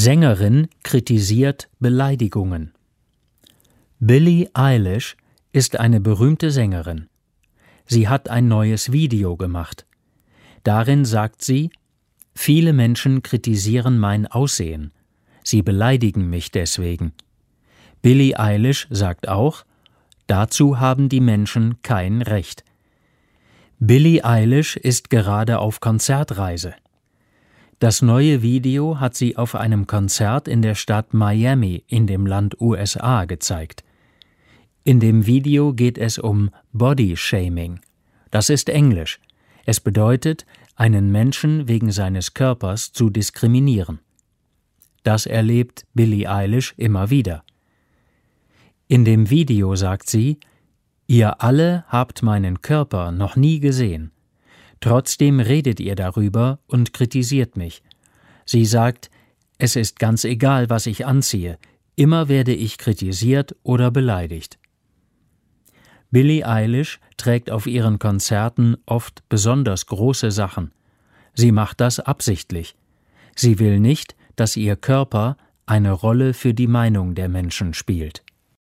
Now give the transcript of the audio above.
Sängerin kritisiert Beleidigungen. Billie Eilish ist eine berühmte Sängerin. Sie hat ein neues Video gemacht. Darin sagt sie: Viele Menschen kritisieren mein Aussehen. Sie beleidigen mich deswegen. Billie Eilish sagt auch: Dazu haben die Menschen kein Recht. Billie Eilish ist gerade auf Konzertreise. Das neue Video hat sie auf einem Konzert in der Stadt Miami in dem Land USA gezeigt. In dem Video geht es um Body Shaming. Das ist Englisch. Es bedeutet, einen Menschen wegen seines Körpers zu diskriminieren. Das erlebt Billie Eilish immer wieder. In dem Video sagt sie: Ihr alle habt meinen Körper noch nie gesehen. Trotzdem redet ihr darüber und kritisiert mich. Sie sagt: Es ist ganz egal, was ich anziehe. Immer werde ich kritisiert oder beleidigt. Billie Eilish trägt auf ihren Konzerten oft besonders große Sachen. Sie macht das absichtlich. Sie will nicht, dass ihr Körper eine Rolle für die Meinung der Menschen spielt.